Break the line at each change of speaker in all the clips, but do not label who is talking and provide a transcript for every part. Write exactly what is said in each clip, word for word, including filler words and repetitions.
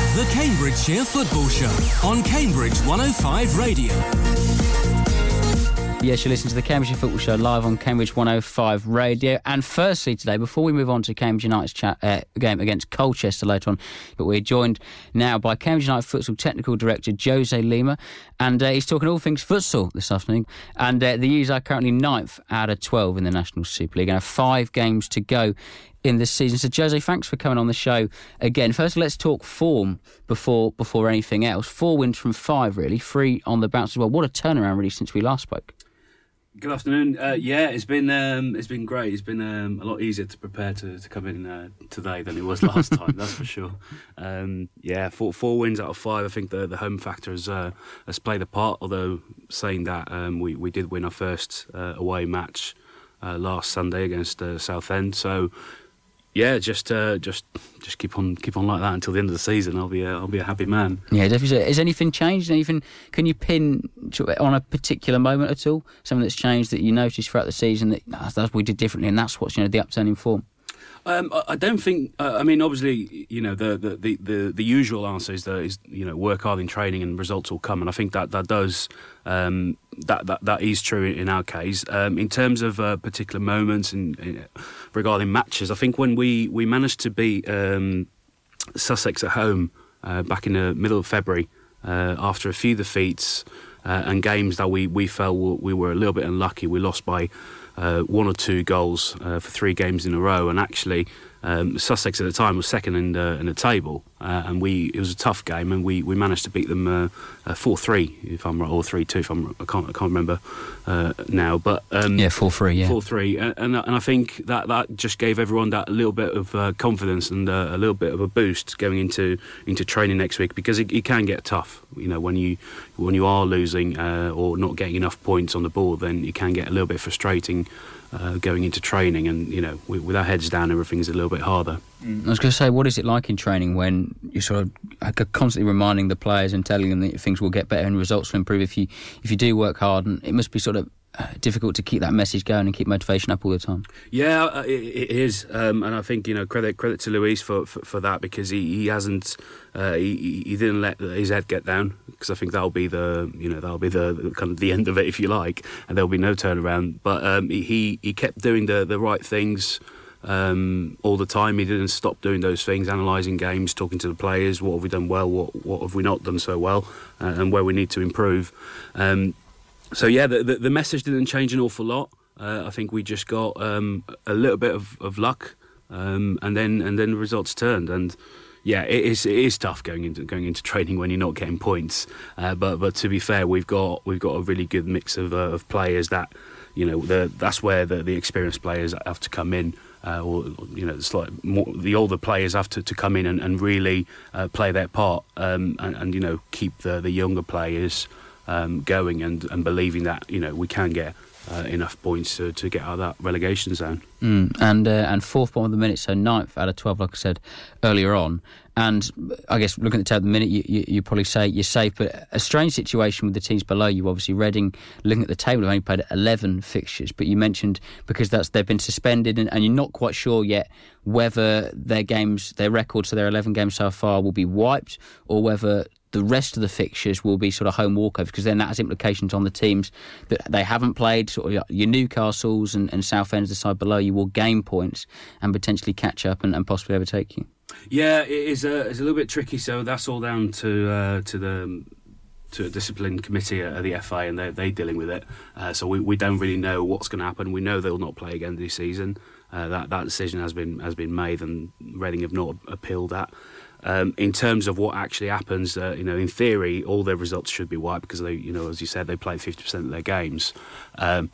The Cambridgeshire Football Show on Cambridge one oh five Radio.
Yes, you're listening to the Cambridgeshire Football Show live on Cambridge one oh five Radio. And firstly today, before we move on to Cambridge United's chat, uh, game against Colchester later on, but we're joined now by Cambridge United Futsal Technical Director Jose Lima, and uh, he's talking all things futsal this afternoon. And uh, the U's are currently ninth out of twelve in the National Super League and have five games to go in this season. So Jose, thanks for coming on the show again. First, let's talk form before before anything else. Four wins from five, really, three on the bounce as well. What a turnaround, really, since we last spoke.
Good afternoon. Uh, yeah, it's been um, it's been great. It's been um, a lot easier to prepare to, to come in uh, today than it was last time. That's for sure. Um, yeah, four four wins out of five. I think the the home factor has uh, has played a part. Although saying that, um, we we did win our first uh, away match uh, last Sunday against uh, Southend. So. Yeah, just uh, just just keep on keep on like that until the end of the season. I'll be a, I'll be a happy man.
Yeah, definitely. Has anything changed? Anything? Can you pin on a particular moment at all? Something that's changed that you noticed throughout the season that that's, that's we did differently, and that's what's, you know, the upturn in form.
Um, I don't think. Uh, I mean, obviously, you know, the the, the, the, the usual answer is that is you know work hard in training and results will come, and I think that that does um, that that that is true in our case. Um, in terms of uh, particular moments and uh, regarding matches, I think when we, we managed to beat um, Sussex at home uh, back in the middle of February uh, after a few defeats uh, and games that we we felt we were a little bit unlucky. We lost by Uh, one or two goals uh, for three games in a row, and actually um, Sussex at the time was second in the, in the table, uh, and we it was a tough game, and we, we managed to beat them uh, uh, four three, if I'm right, or three two, if I'm I can't I can't remember uh, now, but um,
yeah, four three, yeah,
four three, and, and and I think that that just gave everyone that little bit of uh, confidence and uh, a little bit of a boost going into into training next week, because it, it can get tough, you know, when you when you are losing uh, or not getting enough points on the board, then it can get a little bit frustrating. Uh, going into training, and you know, with, with our heads down, everything's a little bit harder.
Mm. I was going to say, what is it like in training when you're sort of like, constantly reminding the players and telling them that things will get better and results will improve if you if you do work hard? And it must be sort of uh, difficult to keep that message going and keep motivation up all the time.
Yeah, uh, it, it is, um, and I think, you know, credit credit to Luis for for, for that, because he, he hasn't uh, he, he didn't let his head get down, because I think that'll be the you know that'll be the, the kind of the end of it, if you like, and there'll be no turnaround. But um, he he kept doing the the right things um, all the time. He didn't stop doing those things, analysing games, talking to the players. What have we done well? What what have we not done so well? Uh, and where we need to improve. Um, So yeah, the, the the message didn't change an awful lot. Uh, I think we just got um, a little bit of, of luck, um, and then and then the results turned. And yeah, it is it is tough going into going into training when you're not getting points. Uh, but but to be fair, we've got we've got a really good mix of uh, of players that, you know, the, that's where the, the experienced players have to come in. Uh, or you know, it's like more, the older players have to, to come in and, and really uh, play their part, um, and, and you know, keep the, the younger players Um, going and, and believing that, you know, we can get uh, enough points to, to get out of that relegation zone.
Mm, and uh, and fourth bottom of the minute, so ninth out of twelve, like I said earlier on. And I guess looking at the table at the minute, you, you, you probably say you're safe, but a strange situation with the teams below you. Obviously, Reading, looking at the table, have only played eleven fixtures, but you mentioned because that's they've been suspended, and, and you're not quite sure yet whether their games, their records for their eleven games so far will be wiped, or whether the rest of the fixtures will be sort of home walkovers, because then that has implications on the teams that they haven't played. Sort of your Newcastles and, and Southend's, the side below you, will gain points and potentially catch up and, and possibly overtake you.
Yeah, it is a, it's a little bit tricky. So that's all down to uh, to the to a discipline committee at the F A, and they're, they're dealing with it. Uh, so we, we don't really know what's going to happen. We know they'll not play again this season. Uh, that that decision has been has been made, and Reading have not appealed that. Um, in terms of what actually happens, uh, you know, in theory, all their results should be wiped, because they, you know, as you said, they played fifty percent of their games. Um,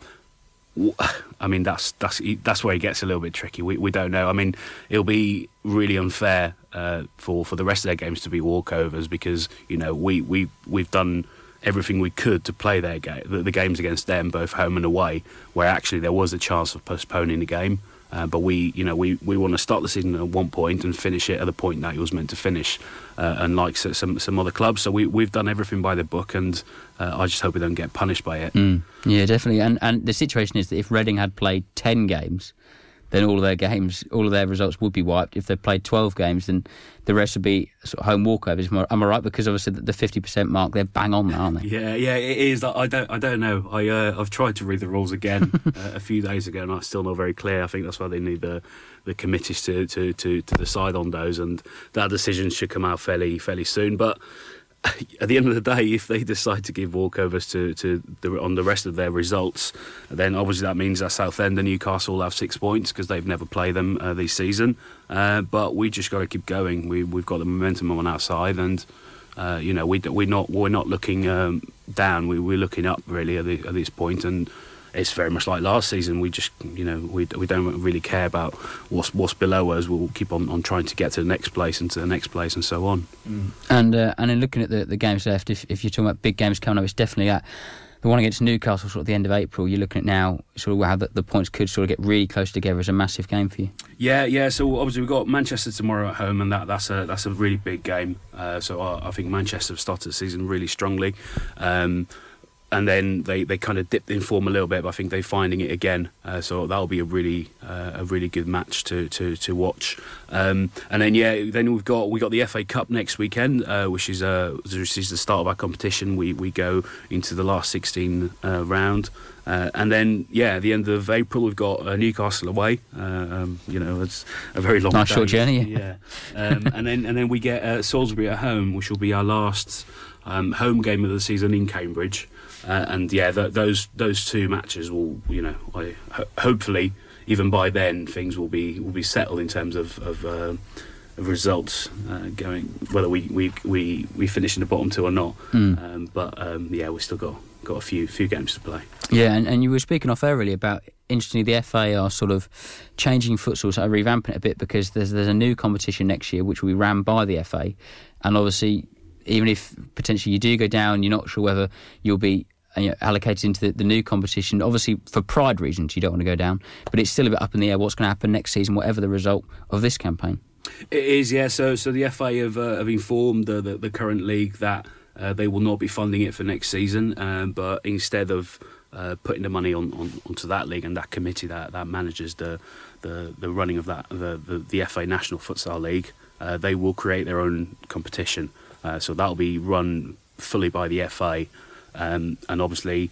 I mean, that's that's that's where it gets a little bit tricky. We we don't know. I mean, it'll be really unfair uh, for for the rest of their games to be walkovers, because, you know, we we we've done everything we could to play their game, the, the games against them, both home and away, where actually there was a chance of postponing the game. Uh, but we, you know, we, we want to start the season at one point and finish it at the point that it was meant to finish, uh, unlike some some other clubs. So we we've done everything by the book, and uh, I just hope we don't get punished by it.
Mm, yeah, definitely. And and the situation is that if Reading had played ten games, then all of their games, all of their results would be wiped. If they played twelve games, then the rest would be sort of home walkovers. Am I right? Because obviously the fifty percent mark, they're bang on now, aren't they?
Yeah, yeah, it is. I don't, I don't know. I, uh, I've tried to read the rules again uh, a few days ago, and I'm still not very clear. I think that's why they need the the committees to, to, to, to decide on those, and that decision should come out fairly fairly soon. But at the end of the day, if they decide to give walkovers to, to the, on the rest of their results, then obviously that means that Southend and Newcastle will have six points because they've never played them uh, this season. Uh, but we just got to keep going. We, we've got the momentum on our side, and uh, you know we we're not we're not looking um, down. We, we're looking up really at, the, at this point, and it's very much like last season. We just, you know, we we don't really care about what's what's below us. We'll keep on, on trying to get to the next place and to the next place and so on.
Mm. And uh, and in looking at the, the games left, if if you're talking about big games coming up, it's definitely at the one against Newcastle, sort of the end of April. You're looking at now, sort of how the, the points could sort of get really close together as a massive game for you.
Yeah, yeah. So obviously we've got Manchester tomorrow at home, and that that's a that's a really big game. Uh, so I, I think Manchester have started the season really strongly. Um, And then they, they kind of dipped in form a little bit, but I think they're finding it again. Uh, so that'll be a really uh, a really good match to to, to watch. Um, and then yeah, then we've got we got the F A Cup next weekend, uh, which is uh, which is the start of our competition. We we go into the last sixteen uh, round. Uh, and then, yeah, at the end of April, we've got uh, Newcastle away. Uh, um, you know, it's a very long,
nice
day.
short journey.
Yeah, um, and then and then we get uh, Salisbury at home, which will be our last um, home game of the season in Cambridge. Uh, and yeah, th- those those two matches will, you know, I, ho- hopefully even by then things will be will be settled in terms of of, uh, of results uh, going, whether we, we we we finish in the bottom two or not. Mm. Um, but um, yeah, we've still got got a few few games to play.
Yeah, and, and you were speaking off earlier about, interestingly, the F A are sort of changing futsal, so revamping it a bit, because there's there's a new competition next year which will be ran by the F A, and obviously even if potentially you do go down, you're not sure whether you'll be you know, allocated into the, the new competition. Obviously, for pride reasons, you don't want to go down, but it's still a bit up in the air what's going to happen next season, whatever the result of this campaign.
It is, yeah. So, so the F A have, uh, have informed the, the, the current league that uh, they will not be funding it for next season, um, but instead of uh, putting the money on, on onto that league and that committee that, that manages the, the the running of that the the, the F A National Futsal League, uh, they will create their own competition. Uh, so that'll be run fully by the F A. Um, and obviously,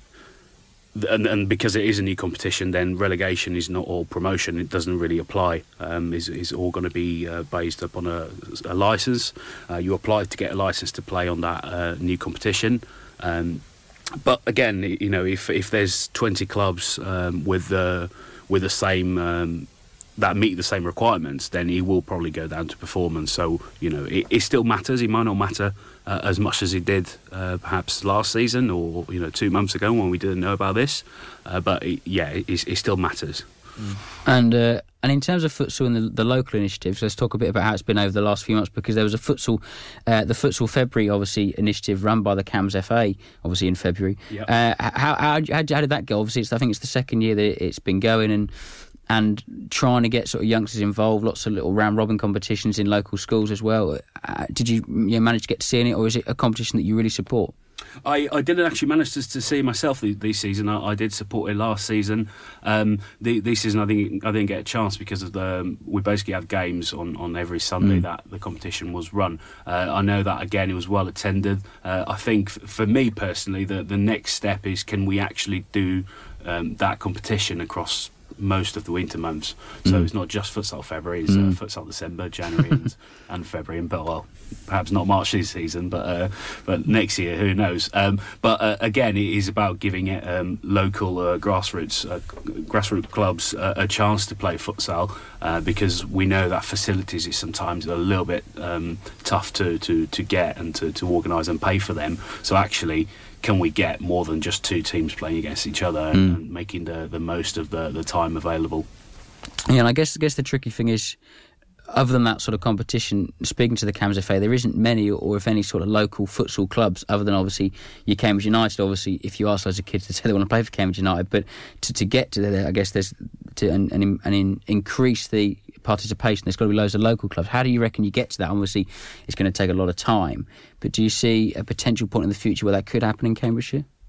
and, and because it is a new competition, then relegation is not all promotion. It doesn't really apply. Um, is is all going to be uh, based upon a, a license. Uh, you apply to get a license to play on that uh, new competition. Um, but again, you know, if if there's twenty clubs um, with the with the same um, that meet the same requirements, then he will probably go down to performance. So, you know, it, it still matters. It might not matter uh, as much as it did uh, perhaps last season or, you know, two months ago when we didn't know about this. Uh, but, it, yeah, it, it still matters.
Mm. And uh, and in terms of futsal and the, the local initiatives, let's talk a bit about how it's been over the last few months, because there was a futsal, uh, the Futsal February, obviously, initiative run by the C A M S F A, obviously in February. Yep. Uh, how, how, how, how did that go? Obviously, it's, I think it's the second year that it's been going, and and trying to get sort of youngsters involved, lots of little round robin competitions in local schools as well. Uh, did you, you know, manage to get to see it, or is it a competition that you really support?
I, I didn't actually manage to, to see myself this, this season. I, I did support it last season. Um, the, this season, I think I didn't get a chance because of the we basically had games on, on every Sunday mm. that the competition was run. Uh, I know that again it was well attended. Uh, I think f- for me personally, the the next step is, can we actually do um, that competition across most of the winter months? So mm. it's not just futsal February, it's mm. uh, futsal December, January and, and February, and but well, perhaps not March this season, but uh, but next year, who knows? Um, but uh, again, it is about giving it um, local uh, grassroots uh, grassroots clubs uh, a chance to play futsal, uh, because we know that facilities is sometimes a little bit um, tough to, to, to get and to, to organise and pay for them. So actually, can we get more than just two teams playing against each other and, mm. and making the, the most of the, the time available?
Yeah, and I guess I guess the tricky thing is, other than that sort of competition, speaking to the C A M S F A, there isn't many, or if any, sort of local futsal clubs, other than obviously your Cambridge United. Obviously, if you ask loads of kids to say they want to play for Cambridge United, but to, to get to there, I guess there's to and, and, and in, increase the participation, there's got to be loads of local clubs. How do you reckon you get to that? Obviously, it's going to take a lot of time, but do you see a potential point in the future where that could happen in Cambridgeshire?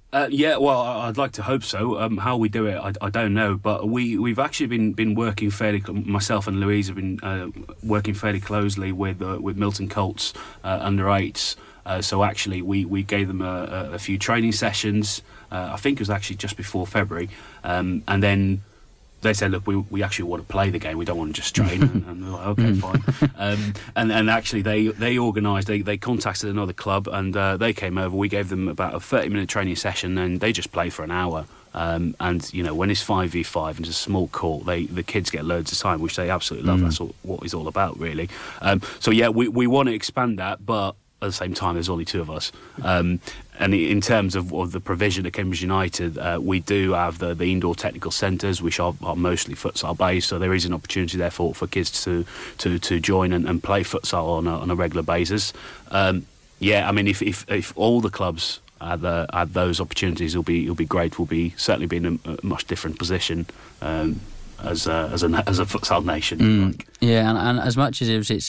Uh, yeah, well, I'd like to hope so. Um, how we do it, I, I don't know. But we, we've actually been, been working fairly, myself and Louise have been uh, working fairly closely with uh, with Milton Colts uh, under eights. Uh, so actually, we, we gave them a, a few training sessions. Uh, I think it was actually just before February. Um, and then they said, look, we we actually want to play the game. We don't want to just train. and, and we're like, okay, fine. Um, and and actually, they they organised. They they contacted another club, and uh, they came over. We gave them about a thirty minute training session, and they just played for an hour. Um, and you know, when it's five v five and it's a small court, they the kids get loads of time, which they absolutely love. Mm. That's all, what it's all about, really. Um, so yeah, we we want to expand that, but at the same time, there's only two of us. Um, and in terms of, of the provision at Cambridge United, uh, we do have the, the indoor technical centres, which are, are mostly futsal based. So there is an opportunity there for, for kids to to, to join and, and play futsal on a, on a regular basis. Um, yeah, I mean, if, if if all the clubs had, the, had those opportunities, it'll be it'll be great. We'll be certainly be in a, a much different position um, as a, as a as a futsal nation.
Mm,
like.
Yeah, and, and as much as it's. it's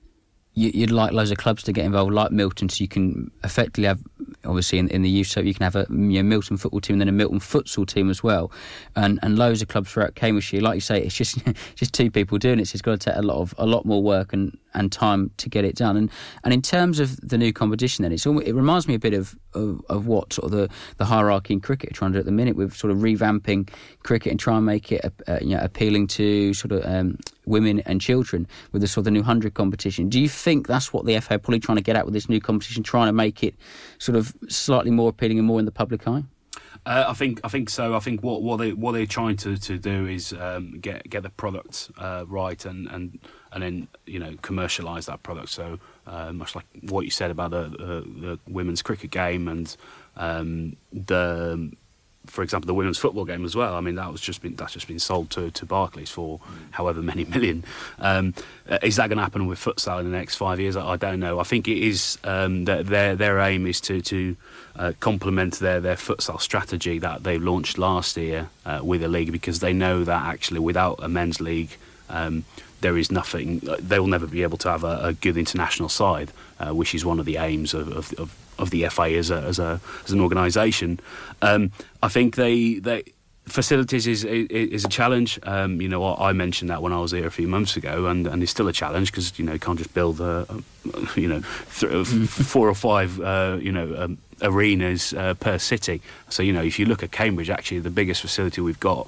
you'd like loads of clubs to get involved, like Milton, so you can effectively have, obviously in, in the youth, so you can have a you know, Milton football team and then a Milton futsal team as well, and and loads of clubs throughout Cambridgeshire. Like you say, it's just just two people doing it, so it's got to take a lot of a lot more work and, and time to get it done. And and in terms of the new competition, then it's almost, it reminds me a bit of, of, of what sort of the, the hierarchy in cricket are trying to do at the minute, with sort of revamping cricket and try and make it uh, you know appealing to sort of um, women and children with the sort of the new hundred competition. Do you think that's what the F A are probably trying to get at with this new competition, trying to make it sort of slightly more appealing and more in the public eye?
Uh, I think I think so. I think what, what they what they're trying to, to do is um, get get the product uh, right and, and and then you know commercialise that product. So uh, much like what you said about the, the, the women's cricket game and um, the. For example, the women's football game as well. I mean, that was just been that's just been sold to, to Barclays for however many million. Um, is that going to happen with futsal in the next five years? I, I don't know. I think it is. Um, that their their aim is to to uh, complement their their futsal strategy that they launched last year uh, with a league, because they know that actually without a men's league, um, there is nothing. They will never be able to have a, a good international side, uh, which is one of the aims of. of, of of the F A as a as a as an organisation. Um, I think they they facilities is is a challenge. Um, you know, I, I mentioned that when I was here a few months ago, and, and it's still a challenge because you know you can't just build a, a you know th- four or five uh, you know um, arenas uh, per city. So you know if you look at Cambridge, actually the biggest facility we've got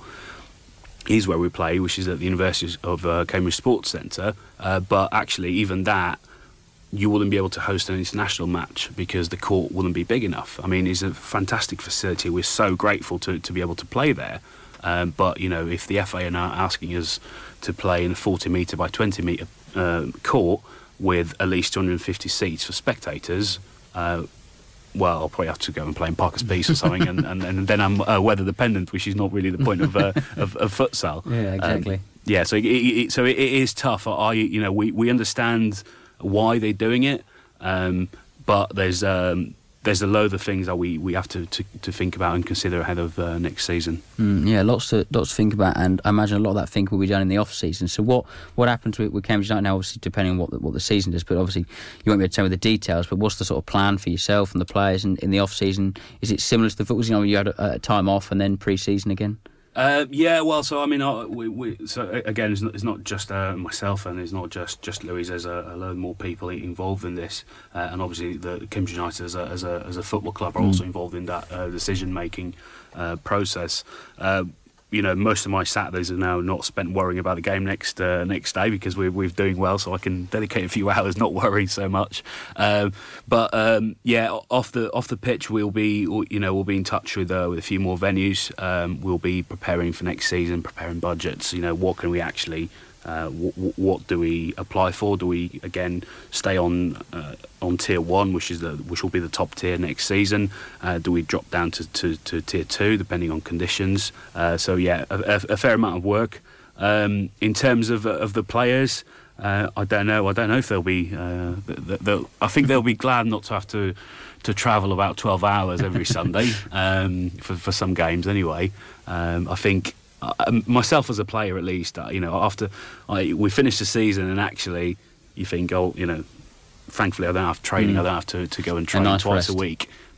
is where we play, which is at the University of uh, Cambridge Sports Centre. Uh, but actually, even that. You wouldn't be able to host an international match because the court wouldn't be big enough. I mean, it's a fantastic facility. We're so grateful to, to be able to play there. Um, but, you know, if the F A are now asking us to play in a forty metre by twenty metre uh, court with at least two hundred fifty seats for spectators, uh, well, I'll probably have to go and play in Parker's Peace or something, and, and, and then I'm uh, weather dependent, which is not really the point of, uh, of, of futsal.
Yeah, exactly.
Um, yeah, so it, it, so it, it is tough. I, you know, we, we understand why they're doing it, um, but there's um, there's a load of things that we, we have to, to, to think about and consider ahead of uh, next season. Mm,
yeah, lots to lots to think about, and I imagine a lot of that thinking will be done in the off season. So what, what happens with, with Cambridge United now? Obviously, depending on what the, what the season does, but obviously you won't be able to tell me the details. But what's the sort of plan for yourself and the players in, in the off season? Is it similar to the football? You know, you had a, a time off and then pre-season again.
Uh, yeah, well, so I mean, uh, we, we, so again, it's not, it's not just uh, myself, and it's not just, just Louise. There's a, a load more people involved in this, uh, and obviously the Cambridge United as a, as a as a football club are mm. also involved in that uh, decision making uh, process. Uh, you know, most of my Saturdays are now not spent worrying about the game next uh, next day because we're we're doing well, so I can dedicate a few hours not worrying so much. Um, but um, yeah, off the off the pitch, we'll be you know we'll be in touch with uh, with a few more venues. Um, we'll be preparing for next season, preparing budgets. You know, what can we actually. Uh, w- what do we apply for? Do we again stay on uh, on tier one, which is the which will be the top tier next season? Uh, do we drop down to, to, to tier two, depending on conditions? Uh, so yeah, a, a fair amount of work. Um, in terms of of the players, uh, I don't know. I don't know if they'll be. Uh, they'll, they'll, I think they'll be glad not to have to to travel about twelve hours every Sunday um, for for some games anyway. Um, I think. Uh, myself as a player, at least, uh, you know, after I, we finish the season, and actually, you think, oh, you know, thankfully I don't have training, mm. I don't have to, to go and train
nice
twice
rest.
a week.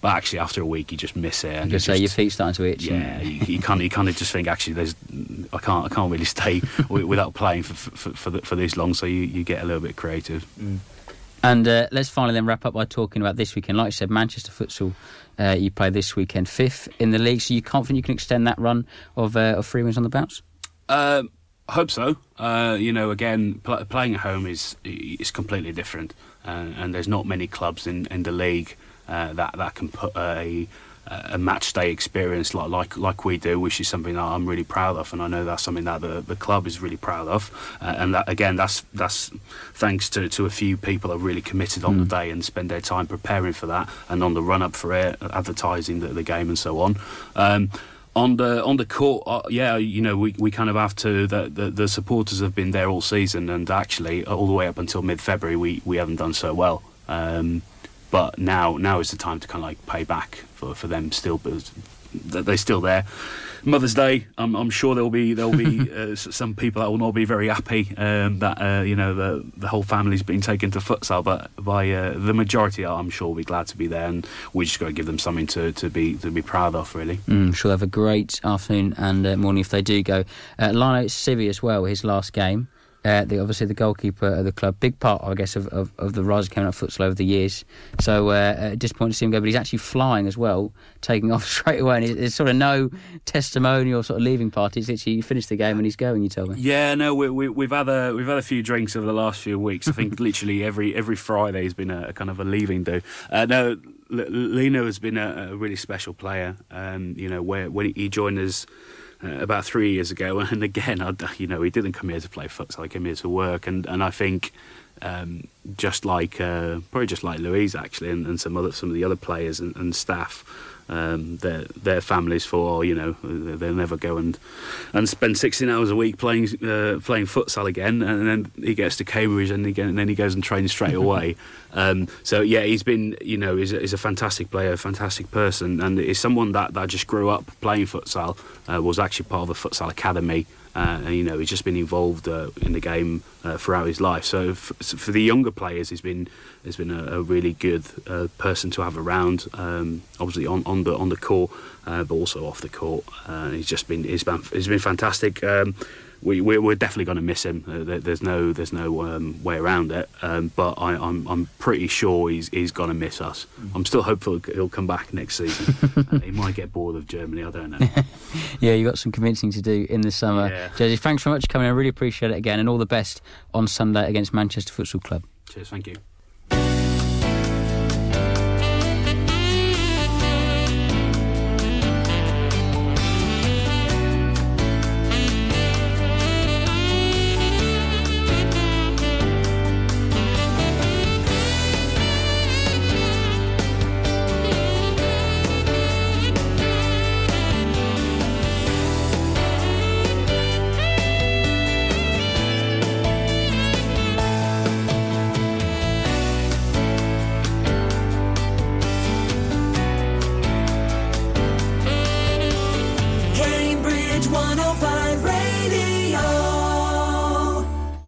but actually after a week you just miss it. And
you just say your feet's starting to itch.
Yeah, you, you kind of you kind of just think actually there's I can't I can't really stay without playing for for for, the, for this long. So you, you get a little bit creative.
Mm. And uh, let's finally then wrap up by talking about this weekend. Like I said, Manchester Futsal, uh, you play this weekend, fifth in the league. So you confident you can extend that run of uh, of three wins on the bounce?
Uh, I hope so. Uh, you know, again, pl- playing at home is is completely different, uh, and there's not many clubs in, in the league uh, that that can put a a match day experience like like like we do, which is something that I'm really proud of, and I know that's something that the, the club is really proud of, uh, and that again that's that's thanks to, to a few people that are really committed on mm. the day and spend their time preparing for that and on the run up for it, advertising the, the game and so on. Um, On the on the court, uh, yeah, you know, we, we kind of have to. The, the the supporters have been there all season, and actually all the way up until mid February, we, we haven't done so well. Um, but now now is the time to kind of like pay back for, for them still, but they're still there. Mother's Day, I'm, I'm sure there'll be there'll be uh, some people that will not be very happy um, that uh, you know the the whole family's been taken to futsal, but by uh, the majority, I'm sure will be glad to be there, and we just got to give them something to, to be to be proud of, really.
Mm, I'm sure they'll have a great afternoon and uh, morning if they do go. Uh, Lino Civi as well, his last game. Uh, the, obviously the goalkeeper of the club, big part, I guess, of, of, of the rise of coming up futsal over the years. So uh, uh, disappointed to see him go, but he's actually flying as well, taking off straight away. And there's sort of no testimonial sort of leaving party. It's literally, you finished the game and he's going, you tell me.
Yeah, no, we, we, we've had a we've had a few drinks over the last few weeks. I think literally every every Friday has been a, a kind of a leaving do. Uh, no, L- Lino has been a, a really special player. Um, you know, where when he joined us. Uh, about three years ago, and again, I, you know, he didn't come here to play futsal. He came here to work, and, and I think um, just like uh, probably just like Louise actually, and, and some other some of the other players and, and staff, um, their their families for you know they'll never go and and spend sixteen hours a week playing uh, playing futsal again, and then he gets to Cambridge and, he get, and then he goes and trains straight away. Um, so yeah, he's been, you know, he's a, he's a fantastic player, a fantastic person, and is someone that, that just grew up playing futsal, uh, was actually part of the futsal academy, uh, and you know, he's just been involved uh, in the game uh, throughout his life. So f- for the younger players, he's been has been a, a really good uh, person to have around, um, obviously on, on the on the court, uh, but also off the court. Uh, he's just been he's been he's been fantastic. Um, We, we're definitely going to miss him. Uh, there's no, there's no um, way around it. Um, but I, I'm, I'm pretty sure he's, he's going to miss us. I'm still hopeful he'll come back next season. uh, he might get bored of Germany. I don't know.
Yeah, you got some convincing to do in the summer.
Yeah.
Jersey, thanks very much for coming. I really appreciate it again, and all the best on Sunday against Manchester Futsal Club.
Cheers. Thank you.